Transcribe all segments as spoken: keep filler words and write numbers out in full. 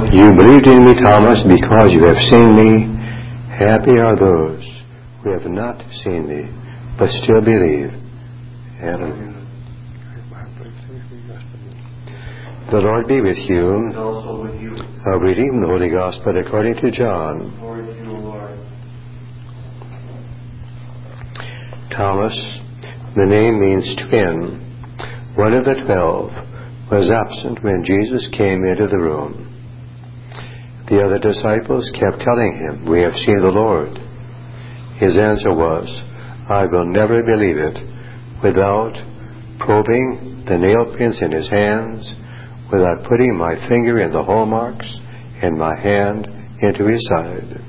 You believed in me, Thomas, because you have seen me. Happy are those who have not seen me, but still believe. Hallelujah. The Lord be with you. And also with you. A reading from the Holy Gospel according to John. Glory to you, Lord. Thomas, the name means twin. One of the twelve was absent when Jesus came into the room. The other disciples kept telling him, "We have seen the Lord." His answer was, "I will never believe it without probing the nail prints in his hands, without putting my finger in the hole marks and my hand into his side."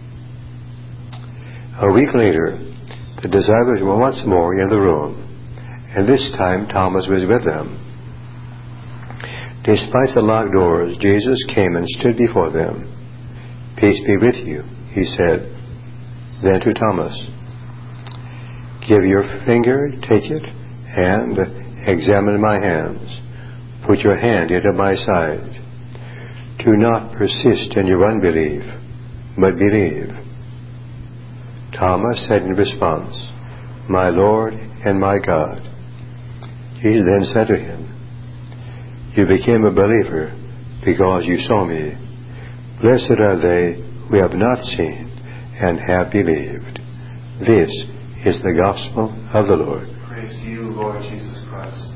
A week later, the disciples were once more in the room, and this time Thomas was with them. Despite the locked doors, Jesus came and stood before them. "Peace be with you," he said. Then to Thomas, "Give your finger, take it, and examine my hands. Put your hand into my side. Do not persist in your unbelief, but believe." Thomas said in response, "My Lord and my God." Jesus then said to him, "You became a believer because you saw me. Blessed are they who have not seen and have believed." This is the gospel of the Lord. Praise to you, Lord Jesus Christ.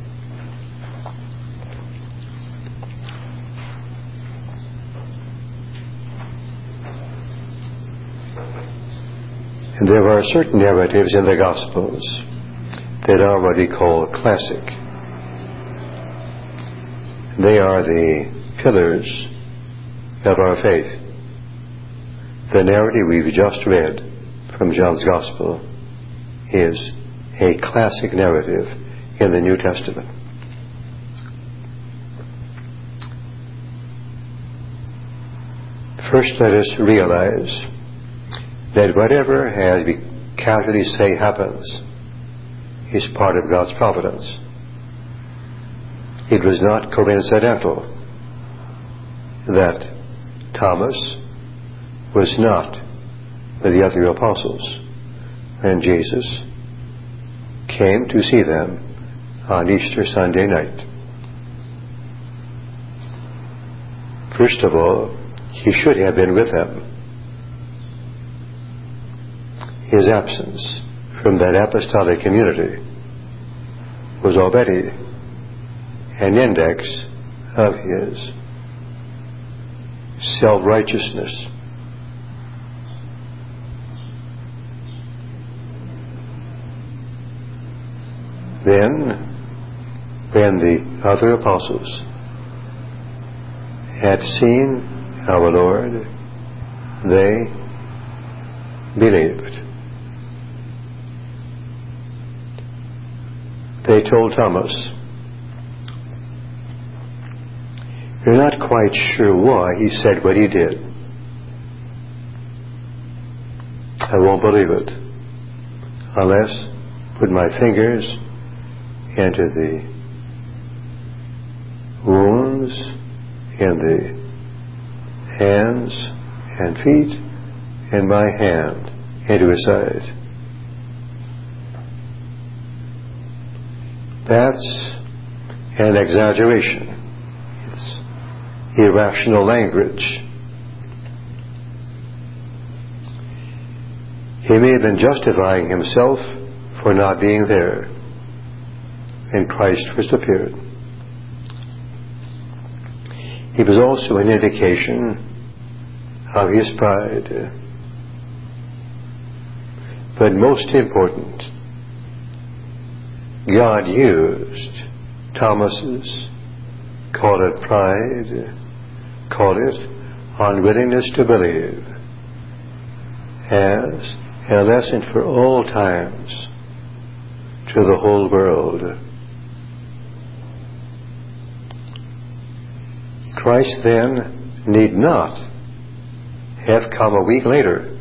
And there are certain narratives in the Gospels that are what we call classic. They are the pillars of our faith. The narrative we've just read from John's Gospel is a classic narrative in the New Testament. First, let us realize that whatever, as we casually say, happens is part of God's providence. It was not coincidental that Thomas was not with the other apostles when Jesus came to see them on Easter Sunday night. First of all, he should have been with them. His absence from that apostolic community was already an index of his self-righteousness. Then, when the other apostles had seen our Lord, they believed. They told Thomas, "We're not quite sure why he said what he did. I won't believe it unless I put my fingers into the wounds in the hands and feet and my hand into his side." That's an exaggeration. It's irrational language. He may have been justifying himself for not being there when Christ first appeared. It was also an indication of his pride. But most important, God used Thomas's, call it pride, call it unwillingness to believe, as a lesson for all times to the whole world. Christ then need not have come a week later.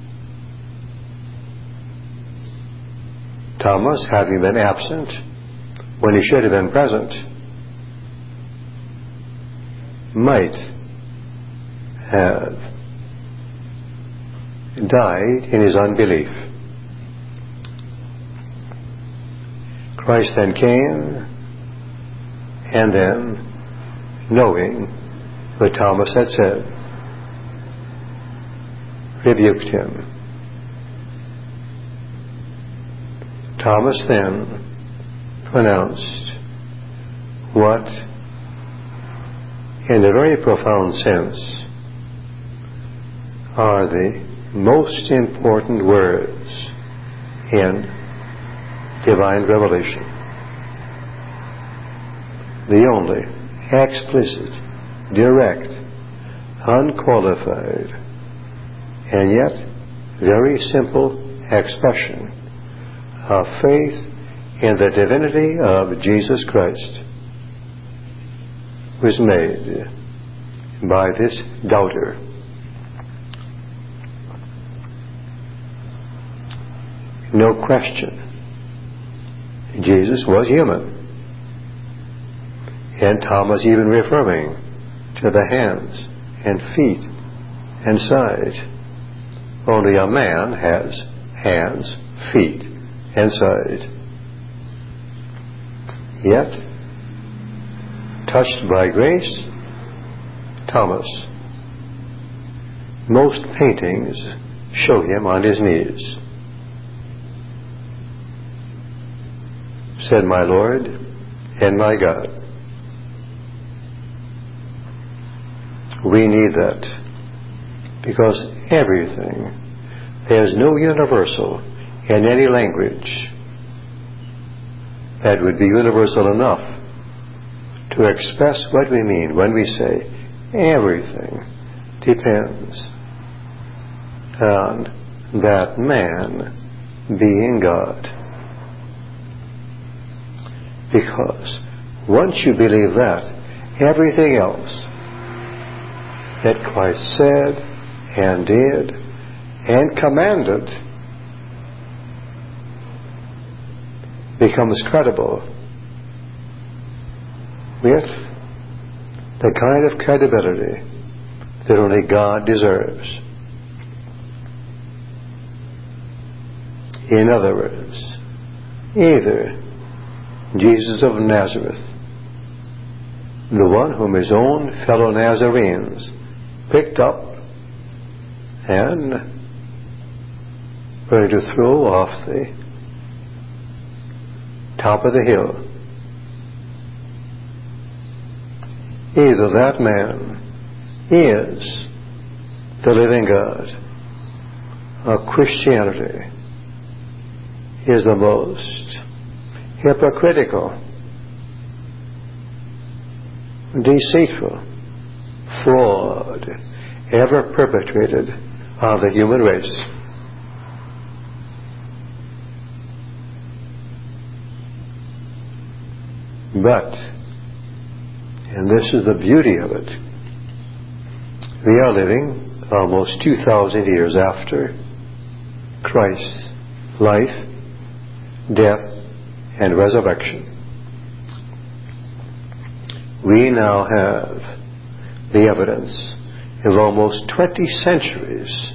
Thomas, having been absent when he should have been present, might have died in his unbelief. Christ then came, and then, knowing what Thomas had said, rebuked him. Thomas then pronounced what, in a very profound sense, are the most important words in divine revelation. The only explicit, direct, unqualified, and yet very simple expression of faith in the divinity of Jesus Christ was made by this doubter. No question, Jesus was human. And Thomas even referring to the hands and feet and side. Only a man has hands, feet, and side. Yet, touched by grace, Thomas, most paintings show him on his knees. Said, "My Lord and my God." We need that, because everything, there's no universal in any language that would be universal enough to express what we mean when we say everything depends on that man being God. Because once you believe that, everything else that Christ said and did and commanded becomes credible with the kind of credibility that only God deserves. In other words, either Jesus of Nazareth, the one whom his own fellow Nazarenes picked up and ready to throw off the top of the hill. Either that man is the living God, or Christianity is the most hypocritical, deceitful fraud ever perpetrated on the human race. But, and this is the beauty of it, we are living almost two thousand years after Christ's life, death, and resurrection. We now have the evidence of almost twenty centuries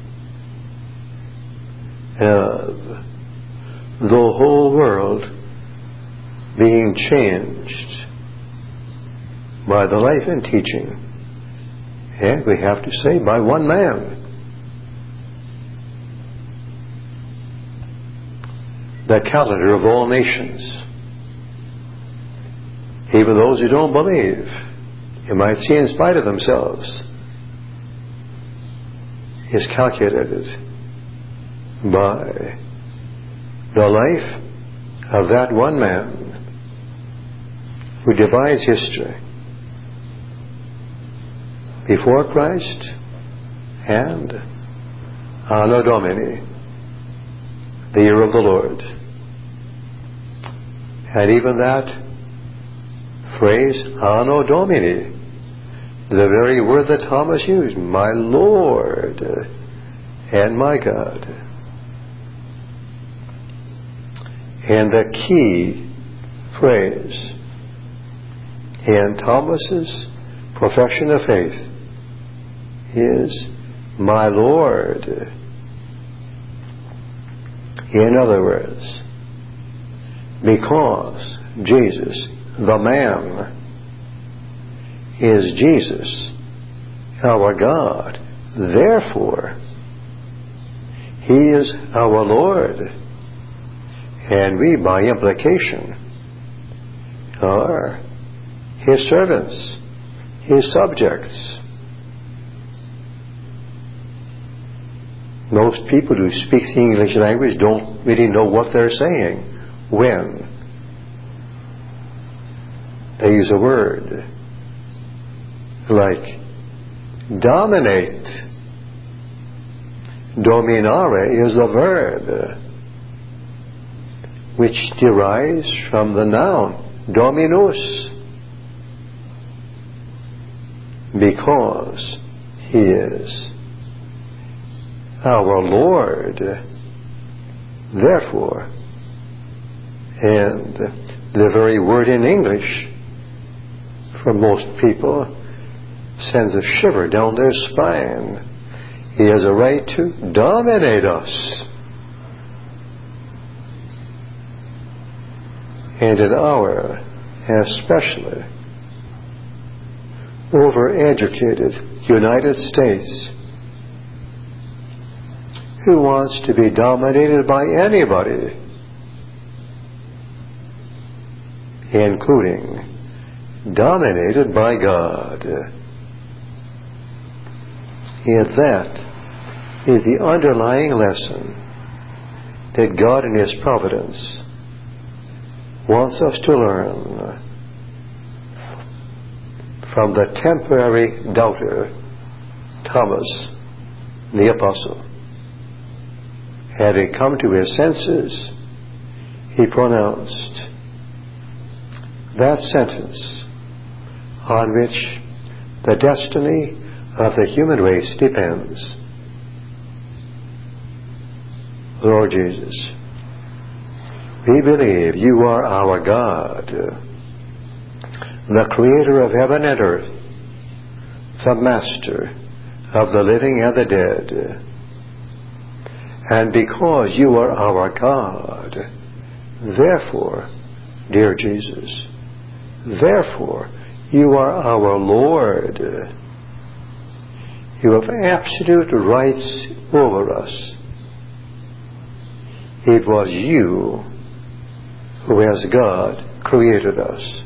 of the whole world being changed by the life and teaching, and we have to say by one man. The calendar of all nations, even those who don't believe, you might see in spite of themselves, is calculated by the life of that one man who divides history before Christ and Anno Domini, the year of the Lord. And even that phrase, Anno Domini, the very word that Thomas used, my Lord and my God. And the key phrase in Thomas's profession of faith is my Lord. In other words, because Jesus, the man, is Jesus, our God, therefore, He is our Lord, and we, by implication, are His servants, His subjects. Most people who speak the English language don't really know what they're saying when they use a word like dominate. Dominare is the verb which derives from the noun dominus, because He is our Lord, therefore. And the very word in English, for most people, sends a shiver down their spine. He has a right to dominate us. And in our, especially, overeducated United States, who wants to be dominated by anybody, including dominated by God. And that is the underlying lesson that God in His providence wants us to learn from the temporary doubter, Thomas the Apostle. Having come to his senses, he pronounced that sentence on which the destiny of the human race depends. Lord Jesus, we believe You are our God, the Creator of heaven and earth, the Master of the living and the dead. And because You are our God, therefore, dear Jesus, therefore, You are our Lord. You have absolute rights over us. It was You who, as God, created us.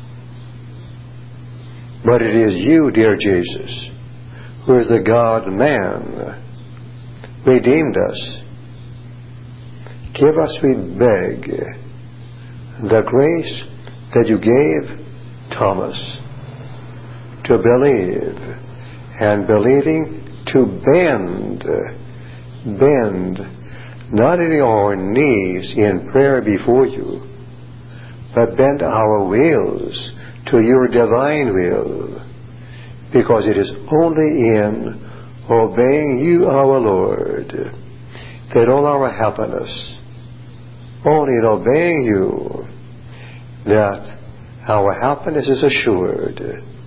But it is You, dear Jesus, who is the God-man, redeemed us. Give us, we beg, the grace that You gave Thomas to believe, and believing to bend, bend, not in our knees in prayer before You, but bend our wills to Your divine will, because it is only in obeying You, our Lord, that all our happiness, only in obeying You, that our happiness is assured,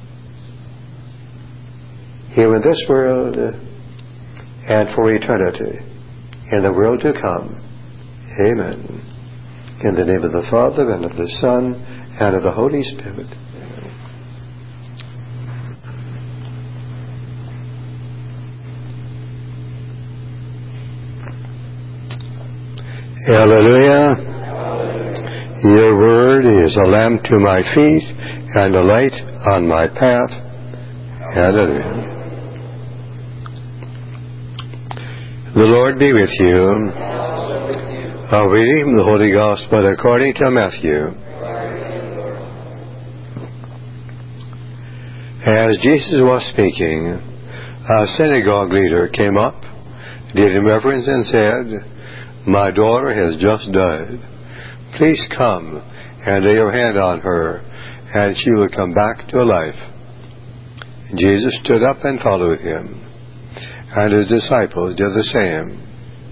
here in this world and for eternity, in the world to come. Amen. In the name of the Father, and of the Son, and of the Holy Spirit. Hallelujah. Hallelujah. Your word is a lamp to my feet and a light on my path. Hallelujah. The Lord be with you. A reading from the Holy Gospel according to Matthew. As Jesus was speaking, a synagogue leader came up, did him reverence, and said, "My daughter has just died. Please come and lay your hand on her, and she will come back to life." Jesus stood up and followed him, and his disciples did the same.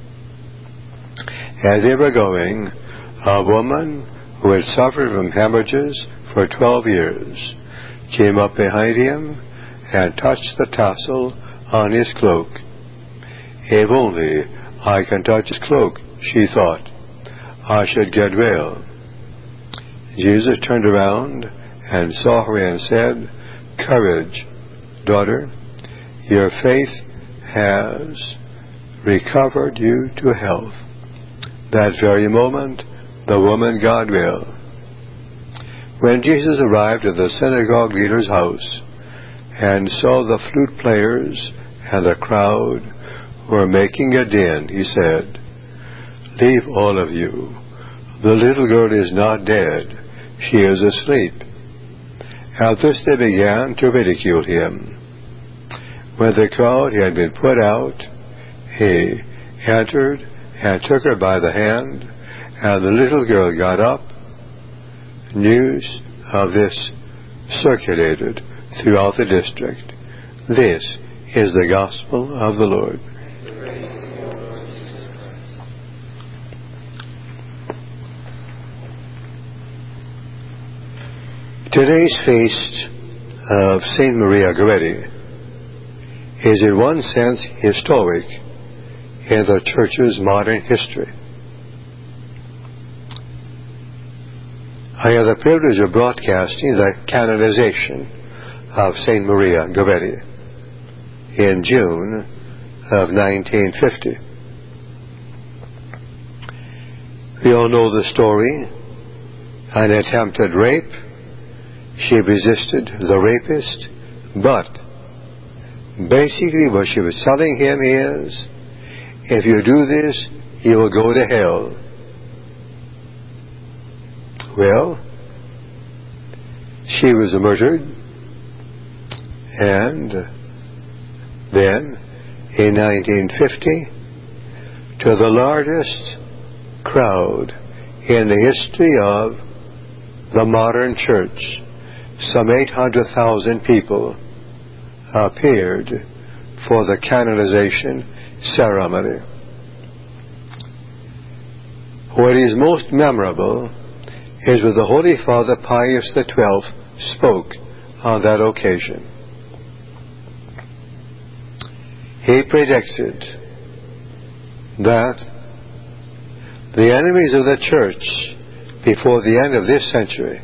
As they were going, a woman who had suffered from hemorrhages for twelve years came up behind him and touched the tassel on his cloak. If only I can touch his cloak, she thought, I should get well. Jesus turned around and saw her and said, Courage, daughter, your faith has recovered you to health. That very moment, the woman got well. When Jesus arrived at the synagogue leader's house and saw the flute players and the crowd who were making a din, he said, Leave all of you. The little girl is not dead. She is asleep. At this they began to ridicule him. When the crowd had been put out, he entered and took her by the hand, and the little girl got up. News of this circulated throughout the district. This is the gospel of the Lord. Today's feast of Saint Maria Goretti is in one sense historic in the Church's modern history. I had the privilege of broadcasting the canonization of Saint Maria Goretti in June of nineteen fifty. We all know the story. An attempted rape. She resisted the rapist, but basically what she was telling him is, if you do this, you will go to hell. Well, she was murdered, and then, in nineteen fifty, to the largest crowd in the history of the modern church, some eight hundred thousand people appeared for the canonization ceremony. What is most memorable is what the Holy Father Pius the twelfth spoke on that occasion. He predicted that the enemies of the church before the end of this century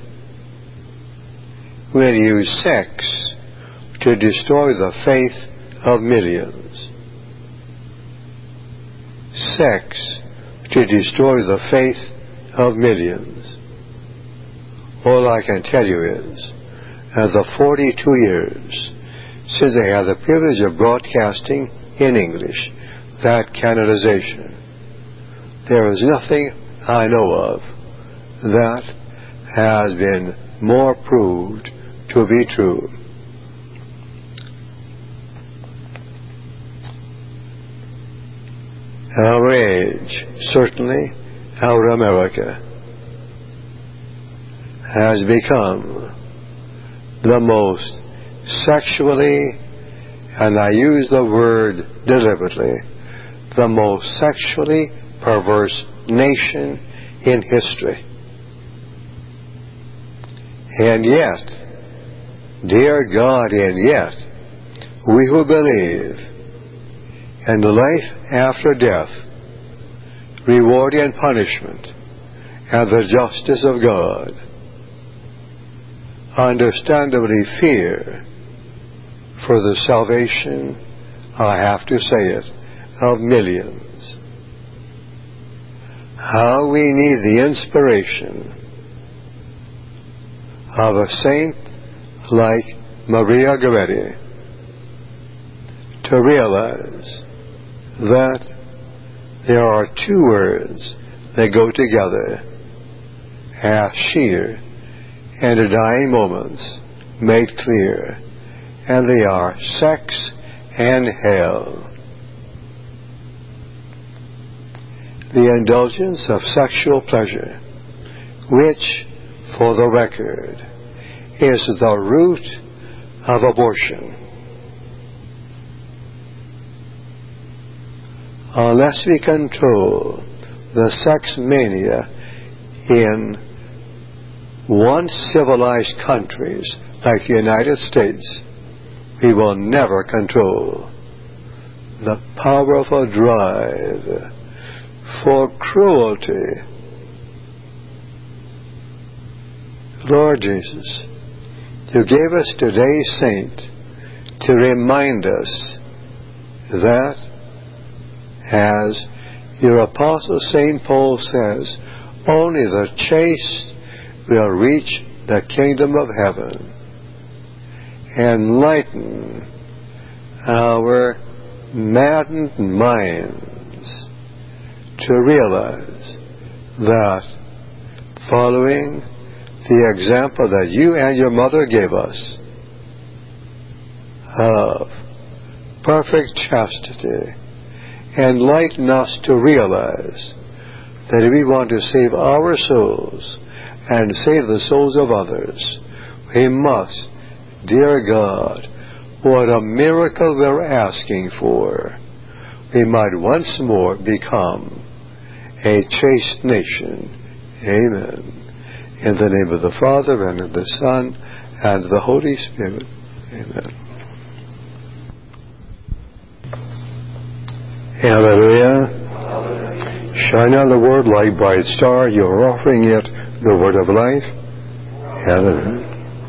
will use sex to destroy the faith of millions. Sex to destroy the faith of millions. All I can tell you is, in the forty-two years since I had the privilege of broadcasting in English that canonization, there is nothing I know of that has been more proved to be true. Our age, certainly our America, has become the most sexually, and I use the word deliberately, the most sexually perverse nation in history. And yet, dear God, and yet, we who believe in the life after death, reward and punishment, and the justice of God, understandably fear for the salvation, I have to say it, of millions. How we need the inspiration of a saint like Maria Goretti to realize that there are two words that go together, as sheer and the dying moments made clear, and they are sex and hell. The indulgence of sexual pleasure, which, for the record, is the root of abortion. Unless we control the sex mania in once civilized countries like the United States, we will never control the powerful drive for cruelty. Lord Jesus, you gave us today's saint to remind us that, as your apostle Saint Paul says, only the chaste will reach the kingdom of heaven. Enlighten our maddened minds to realize that, following the example that you and your mother gave us of perfect chastity, enlighten us to realize that if we want to save our souls and save the souls of others, we must, dear God, what a miracle we're asking for, we might once more become a chaste nation. Amen. In the name of the Father, and of the Son, and of the Holy Spirit. Amen. Hallelujah. Hallelujah. Shine on the word like bright star. You're offering it the word of life. Hallelujah.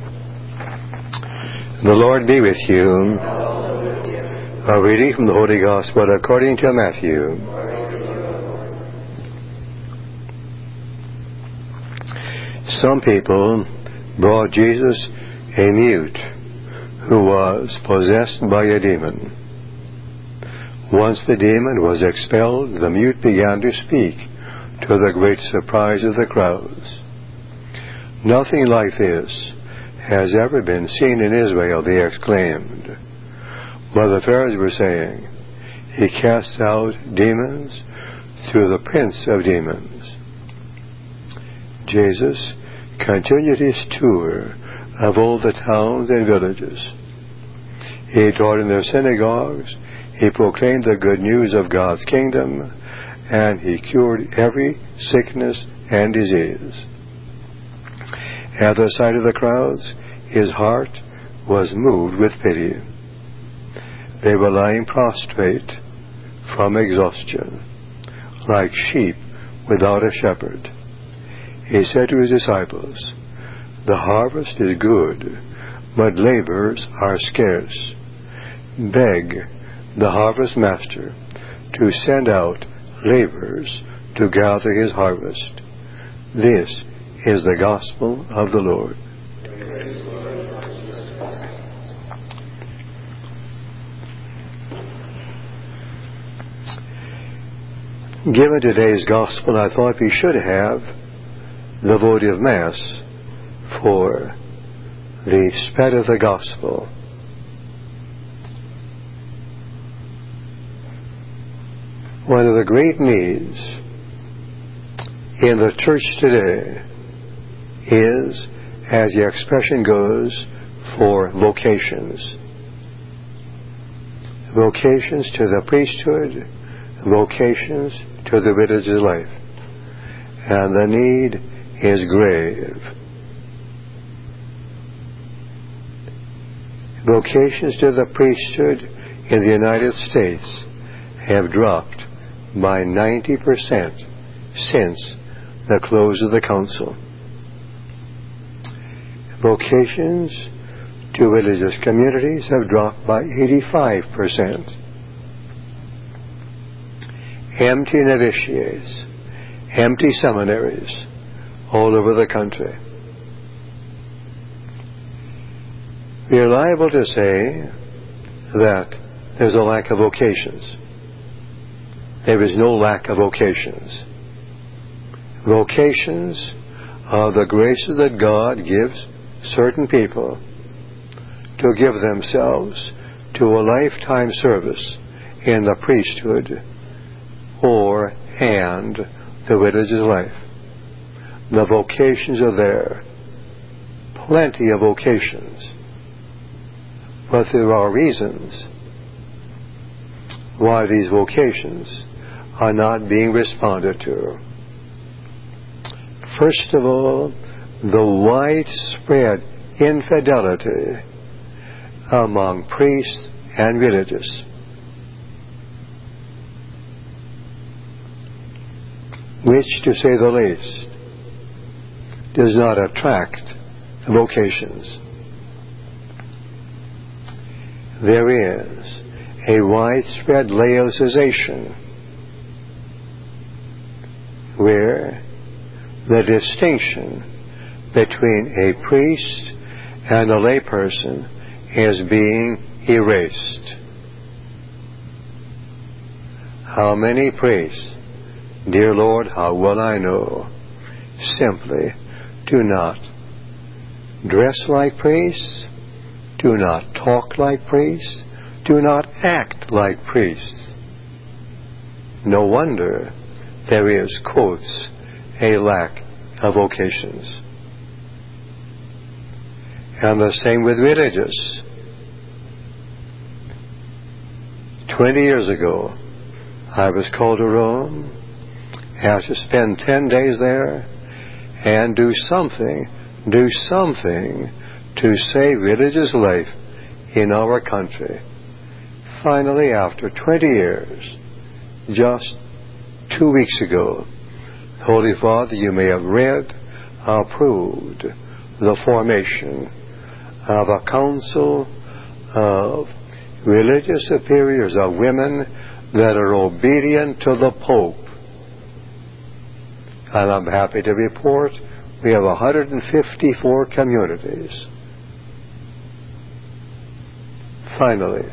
The Lord be with you. A reading from the Holy Gospel according to Matthew. Some people brought Jesus a mute who was possessed by a demon. Once the demon was expelled, the mute began to speak, to the great surprise of the crowds. Nothing like this has ever been seen in Israel, they exclaimed. But the Pharisees were saying, he casts out demons through the prince of demons. Jesus continued his tour of all the towns and villages. He taught in their synagogues, he proclaimed the good news of God's kingdom, and he cured every sickness and disease. At the sight of the crowds, his heart was moved with pity. They were lying prostrate from exhaustion, like sheep without a shepherd. He said to his disciples, the harvest is good, but laborers are scarce. Beg the harvest master to send out laborers to gather his harvest. This is the gospel of the Lord. Given today's gospel, I thought we should have the votive Mass for the spread of the gospel. One of the great needs in the church today is, as the expression goes, for vocations. Vocations to the priesthood, vocations to the religious life. And the need is grave. Vocations to the priesthood in the United States have dropped by ninety percent since the close of the council. Vocations to religious communities have dropped by eighty-five percent. Empty novitiates, empty seminaries all over the country. We are liable to say that there's a lack of vocations. There is no lack of vocations. Vocations are the graces that God gives certain people to give themselves to a lifetime service in the priesthood or and the religious life. The vocations are there. Plenty of vocations. But there are reasons why these vocations are not being responded to. First of all, the widespread infidelity among priests and religious. which, to say the least, does not attract vocations. There is a widespread laicization where the distinction between a priest and a layperson is being erased. How many priests, dear Lord, how well I know, simply do not dress like priests, do not talk like priests, do not act like priests. No wonder there is, quotes, a lack of vocations. And the same with religious. Twenty years ago, I was called to Rome, had to spend ten days there, and do something, do something to save religious life in our country. Finally, after twenty years, just two weeks ago, Holy Father, you may have read, approved the formation of a council of religious superiors, of women that are obedient to the Pope. And I'm happy to report we have one hundred fifty-four communities. Finally,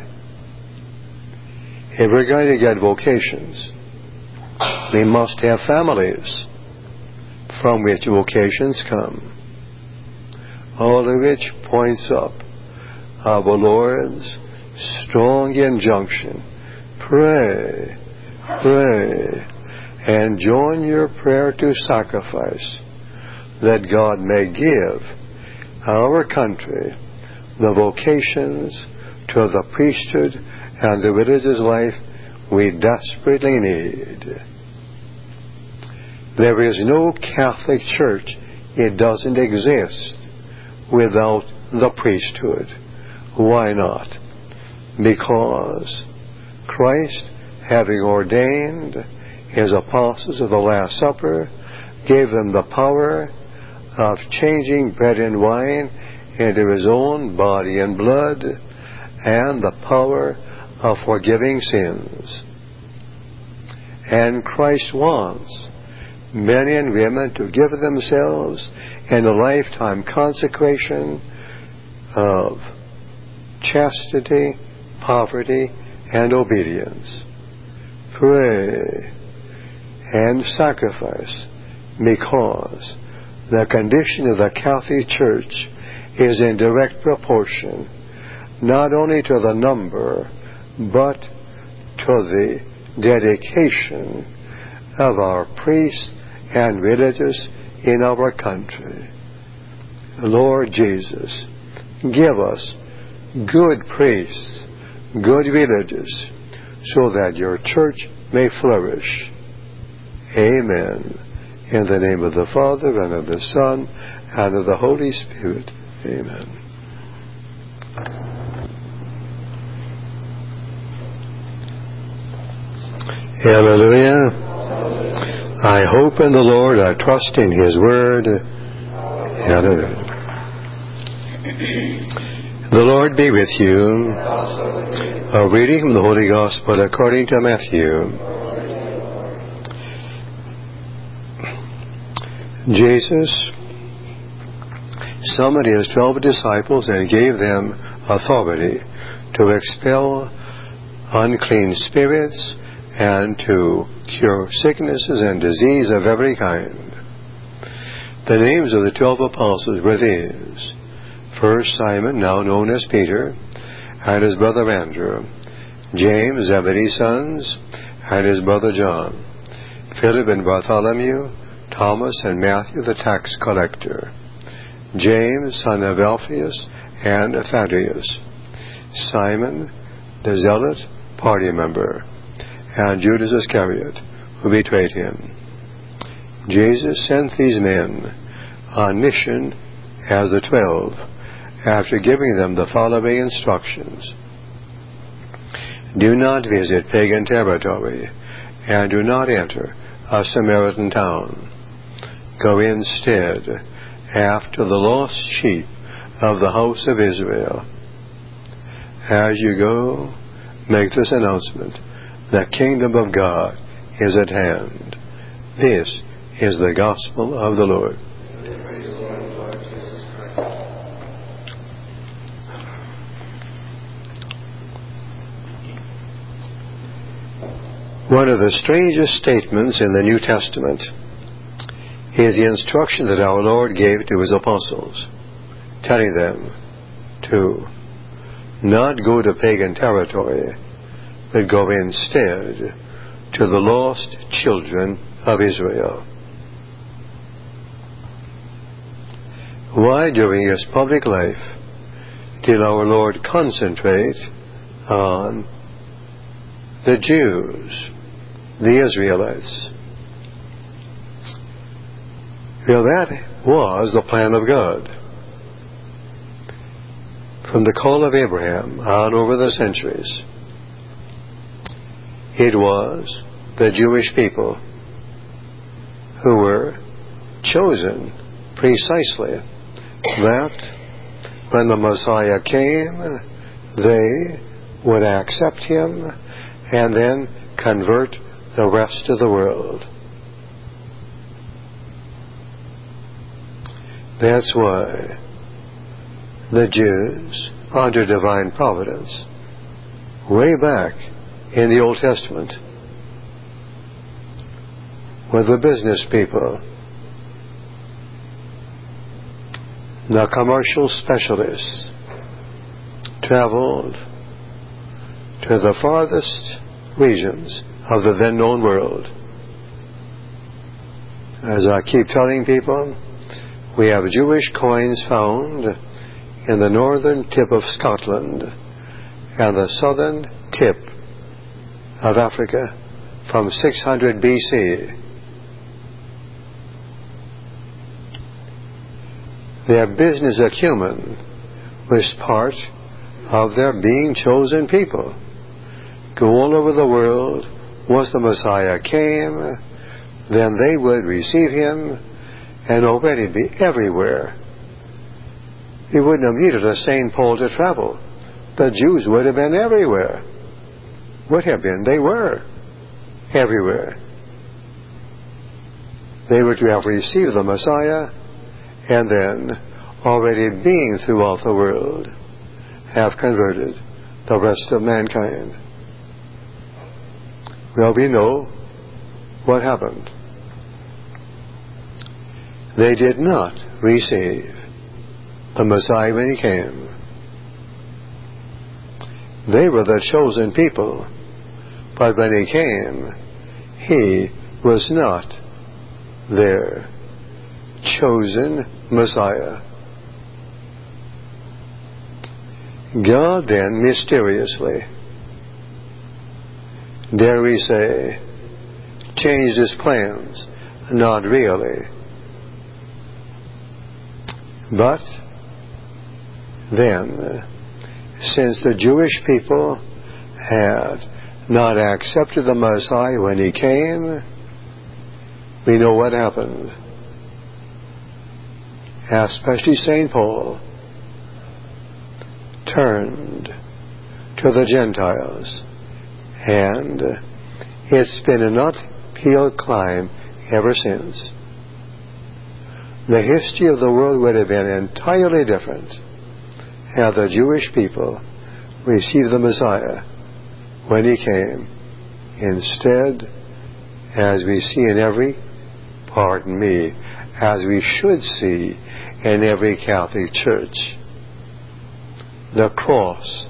if we're going to get vocations, we must have families from which vocations come. All of which points up of the Lord's strong injunction. Pray, pray, and join your prayer to sacrifice, that God may give our country the vocations to the priesthood and the religious life we desperately need. There is no Catholic Church, it doesn't exist, without the priesthood. Why not? Because Christ, having ordained his apostles of the Last Supper, gave them the power of changing bread and wine into his own body and blood, and the power of forgiving sins. And Christ wants men and women to give themselves in a lifetime consecration of chastity, poverty, and obedience. Pray and sacrifice, because the condition of the Catholic Church is in direct proportion not only to the number but to the dedication of our priests and religious in our country. Lord Jesus, give us good priests, good religious, so that your church may flourish. Amen. In the name of the Father, and of the Son, and of the Holy Spirit. Amen. Hallelujah. I hope in the Lord, I trust in His Word. Hallelujah. The Lord be with you. A reading from the Holy Gospel according to Matthew. Jesus summoned His twelve disciples and gave them authority to expel unclean spirits and to cure sicknesses and disease of every kind. The names of the twelve apostles were these: first Simon, now known as Peter, and his brother Andrew; James, Zebedee's sons, and his brother John; Philip and Bartholomew; Thomas and Matthew the tax collector; James, son of Alphaeus, and Thaddeus; Simon the zealot, party member; and Judas Iscariot, who betrayed him. Jesus sent these men on mission as the twelve, after giving them the following instructions: do not visit pagan territory, and do not enter a Samaritan town. Go instead after the lost sheep of the house of Israel. As you go, make this announcement: the kingdom of God is at hand. This is the gospel of the Lord. One of the strangest statements in the New Testament is the instruction that our Lord gave to His apostles, telling them to not go to pagan territory, but go instead to the lost children of Israel. Why, during His public life, did our Lord concentrate on the Jews, the Israelites? Well, that was the plan of God. From the call of Abraham on over the centuries, it was the Jewish people who were chosen precisely that when the Messiah came, they would accept Him and then convert the rest of the world. That's why the Jews, under divine providence, way back in the Old Testament, were the business people, the commercial specialists, traveled to the farthest regions of the then known world. As I keep telling people, we have Jewish coins found in the northern tip of Scotland and the southern tip of Africa from six hundred B C. Their business acumen was part of their being chosen people. Go all over the world. Once the Messiah came, then they would receive Him and already be everywhere. He wouldn't have needed a Saint Paul to travel. The Jews would have been everywhere. Would have been. They were everywhere. They were to have received the Messiah and then, already being throughout the world, have converted the rest of mankind. Well, we know what happened. They did not receive the Messiah when He came. They were the chosen people, but when He came, He was not their chosen Messiah. God then mysteriously, dare we say, changed His plans. Not really. But then, since the Jewish people had not accepted the Messiah when He came, we know what happened. Especially Saint Paul turned to the Gentiles, and it's been an uphill climb ever since. The history of the world would have been entirely different had the Jewish people received the Messiah when He came. Instead, as we see in every, pardon me, as we should see in every Catholic church, the cross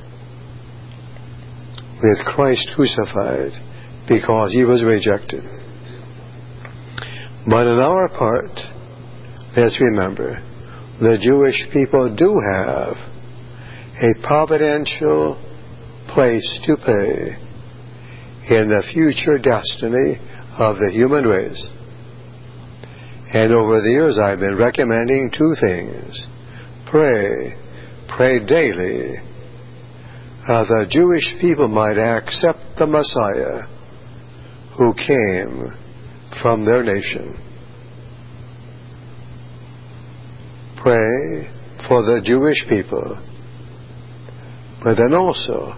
with Christ crucified because He was rejected. But on our part, let's remember, the Jewish people do have a providential place to play in the future destiny of the human race. And over the years I've been recommending two things. Pray, pray daily, uh, the Jewish people might accept the Messiah who came from their nation. Pray for the Jewish people, but then also,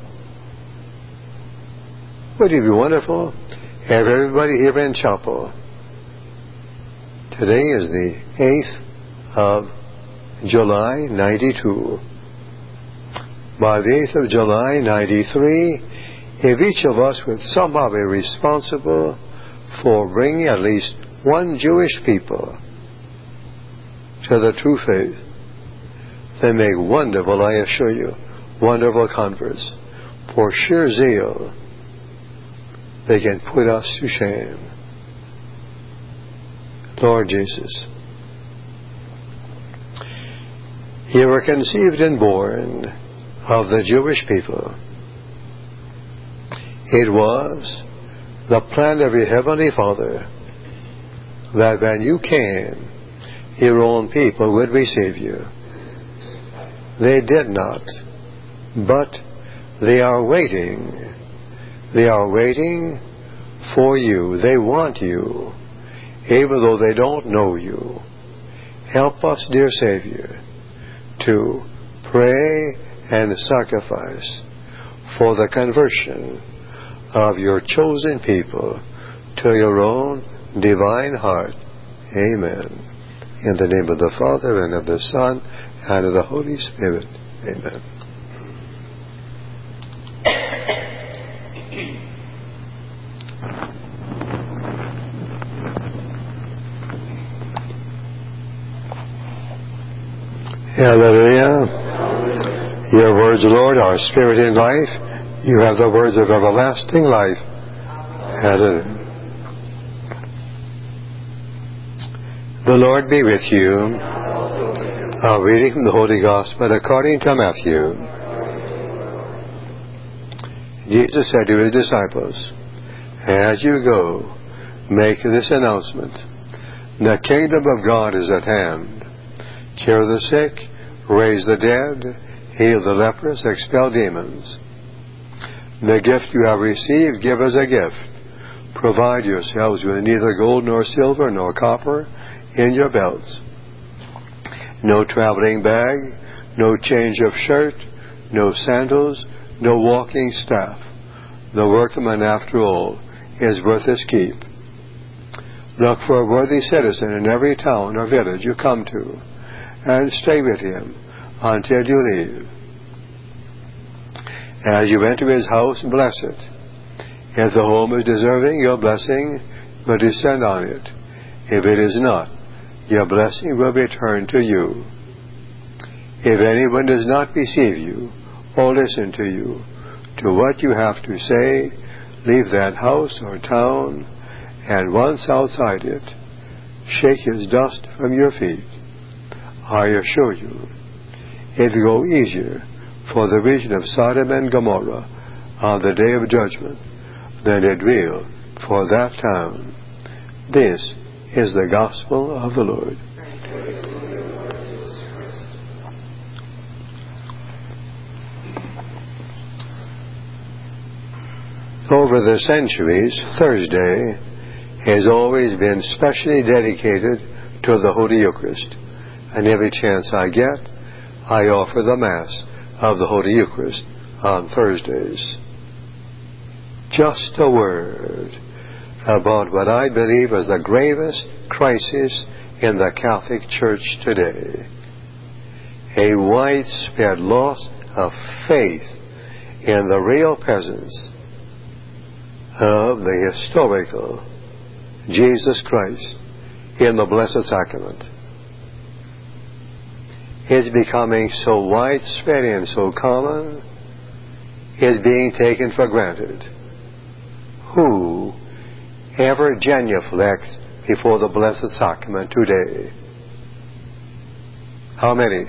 would it be wonderful have everybody here in chapel? Today is the eighth of July, ninety-two. By the eighth of July, ninety-three, if each of us would somehow be responsible for bringing at least one Jewish people to the true faith, they make wonderful, I assure you, wonderful converts. For sheer zeal, they can put us to shame. Lord Jesus, you were conceived and born of the Jewish people. It was the plan of your Heavenly Father that when you came, your own people would receive you. They did not, but they are waiting. They are waiting for you. They want you, even though they don't know you. Help us, dear Savior, to pray and sacrifice for the conversion of your chosen people to your own divine heart. Amen. In the name of the Father, and of the Son, and of the Holy Spirit. Amen. Hallelujah. Your words, Lord, are spirit and life. You have the words of everlasting life. Hallelujah. The Lord be with you. A reading from the Holy Gospel according to Matthew. Jesus said to his disciples, as you go, make this announcement. The kingdom of God is at hand. Cure the sick, raise the dead, heal the lepers, expel demons. The gift you have received, give as a gift. Provide yourselves with neither gold nor silver nor copper in your belts. No traveling bag, no change of shirt, no sandals, no walking staff. The workman, after all, is worth his keep. Look for a worthy citizen in every town or village you come to, and stay with him until you leave. As you enter his house, bless it. If the home is deserving, your blessing will descend on it. If it is not, your blessing will be returned to you. If anyone does not receive you or listen to you, to what you have to say, leave that house or town, and once outside it, shake his dust from your feet. I assure you, it will go easier for the region of Sodom and Gomorrah on the day of judgment than it will for that town. This is the gospel of the Lord. Over the centuries, Thursday has always been specially dedicated to the Holy Eucharist. And every chance I get, I offer the Mass of the Holy Eucharist on Thursdays. Just a word about what I believe is the gravest crisis in the Catholic Church today. A widespread loss of faith in the real presence of the historical Jesus Christ in the Blessed Sacrament. It's becoming so widespread and so common, it's being taken for granted. Who ever genuflects before the Blessed Sacrament today? How many?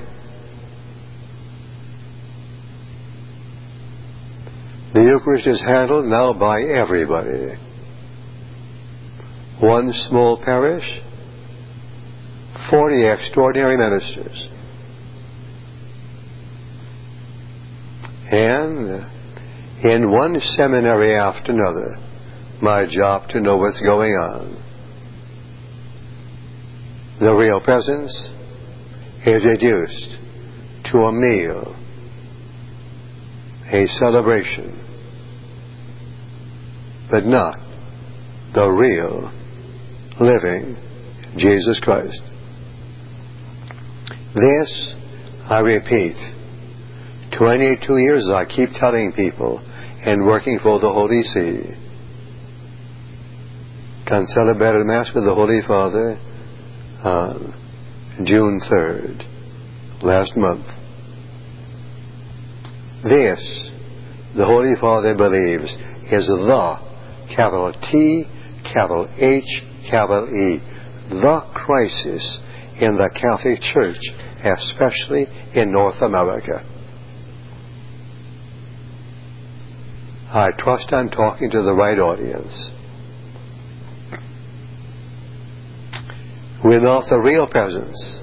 The Eucharist is handled now by everybody. One small parish, forty extraordinary ministers. And in one seminary after another, my job to know what's going on. The real presence is reduced to a meal, a celebration, but not the real, living Jesus Christ. This, I repeat, twenty-two years I keep telling people and working for the Holy See. Can celebrate Mass with the Holy Father on June third, last month. This, the Holy Father believes, is the, capital T, capital H, capital E, the crisis in the Catholic Church, especially in North America. I trust I'm talking to the right audience. Without the real presence,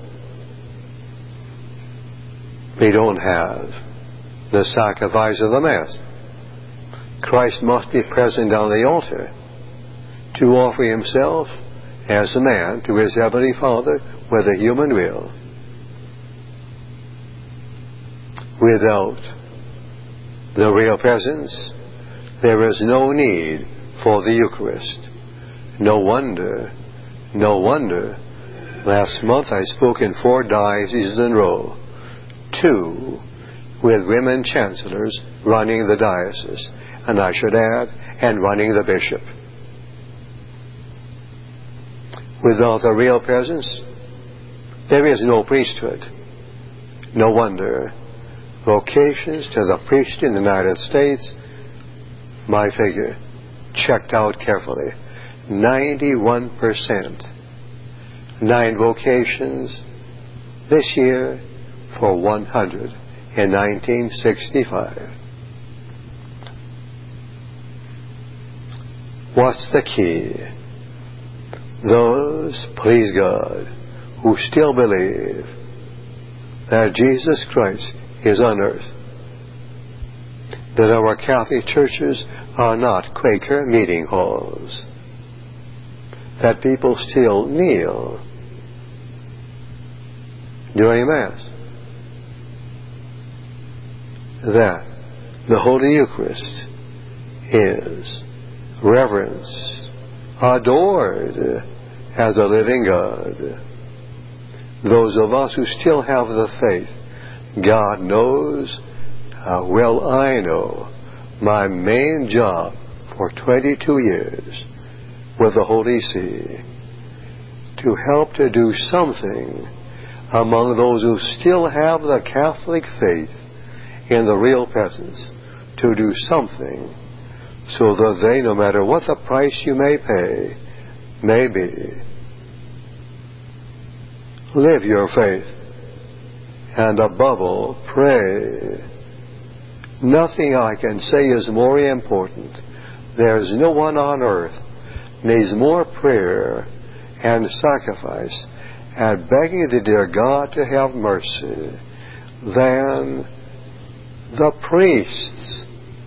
we don't have the sacrifice of the Mass. Christ must be present on the altar to offer himself as a man to his Heavenly Father with a human will. Without the real presence, there is no need for the Eucharist. No wonder, no wonder, last month I spoke in four dioceses in a row, two with women chancellors running the diocese, and I should add, and running the bishop. Without the real presence, there is no priesthood. No wonder vocations to the priest in the United States, my figure, checked out carefully, ninety-one percent. Nine vocations this year for one hundred in nineteen sixty-five. What's the key? Those, please God, who still believe that Jesus Christ is on earth, that our Catholic churches are not Quaker meeting halls, that people still kneel during Mass, that the Holy Eucharist is reverenced, adored as a living God. Those of us who still have the faith, God knows how well I know my main job for twenty-two years with the Holy See, to help to do something among those who still have the Catholic faith in the real presence, to do something so that they, no matter what the price you may pay may be, live your faith, and above all, pray. Nothing I can say is more important. There's no one on earth needs more prayer and sacrifice and begging the dear God to have mercy than the priests.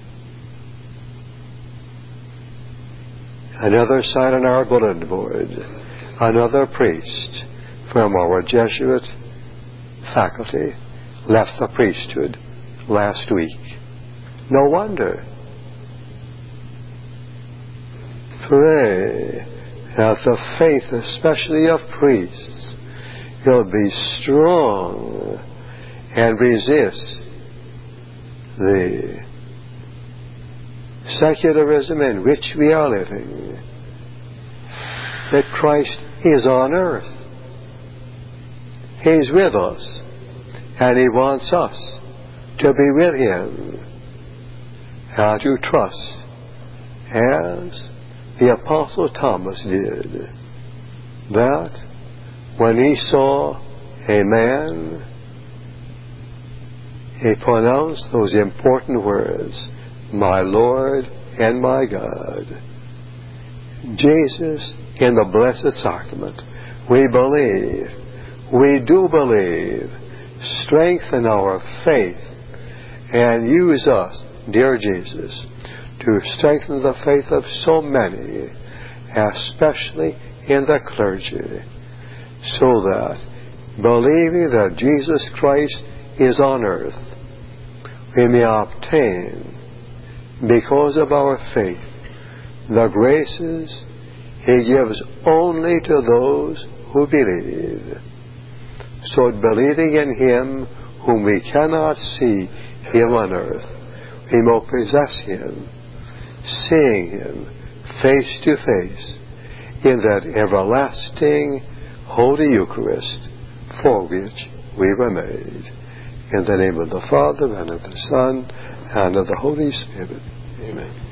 Another sign on our bulletin board, another priest from our Jesuit faculty left the priesthood last week. No wonder. Pray that the faith, especially of priests, will be strong and resist the secularism in which we are living. That Christ is on earth. He's with us, and He wants us to be with Him and to trust as the Apostle Thomas did, that when he saw a man, he pronounced those important words, "My Lord and my God." Jesus in the Blessed Sacrament, we believe, we do believe. Strengthen our faith and use us, dear Jesus, to strengthen the faith of so many, especially in the clergy. so that, believing that Jesus Christ is on earth, we may obtain, because of our faith, the graces He gives only to those who believe. So believing in Him whom we cannot see here on earth, we may possess Him, seeing Him face to face in that everlasting Holy Eucharist for which we were made. In the name of the Father, and of the Son, and of the Holy Spirit. Amen.